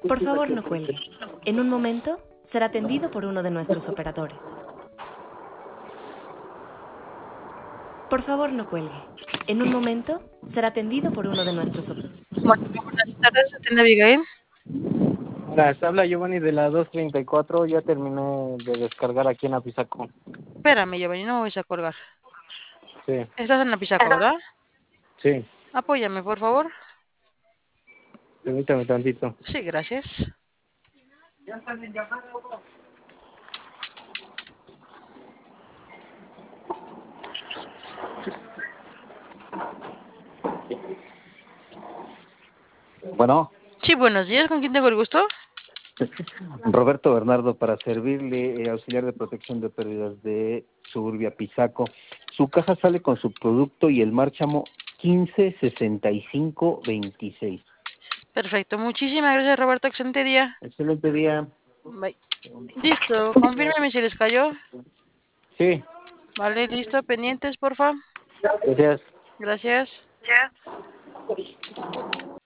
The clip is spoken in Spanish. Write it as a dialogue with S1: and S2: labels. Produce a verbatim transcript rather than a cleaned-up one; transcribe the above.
S1: Por favor, no cuelgue. En un momento será atendido por uno de nuestros operadores. Por favor, no cuelgue. En un momento será atendido por uno de nuestros operadores.
S2: Buenas tardes, atiende Abigail.
S3: Hola, se habla Giovanni de la dos treinta y cuatro. Ya terminé de descargar aquí en Apizaco.
S2: Espérame, Giovanni, no me vais a colgar.
S3: Sí,
S2: Estás en la Pisaco, ¿verdad?
S3: sí.
S2: Apóyame, por favor.
S3: Permítame tantito.
S2: Sí, gracias.
S3: Bueno,
S2: Sí, buenos días, ¿con quién tengo el gusto?
S3: Roberto Bernardo, para servirle, eh, auxiliar de protección de pérdidas de Suburbia Pisaco. Su caja sale con su producto y el márchamo quince sesenta y cinco veintiséis.
S2: Perfecto, muchísimas gracias, Roberto, excelente día.
S3: Excelente día.
S2: Bye. Listo, confírmeme si les cayó.
S3: Sí,
S2: Vale, listo, pendientes, porfa.
S3: gracias.
S2: Gracias.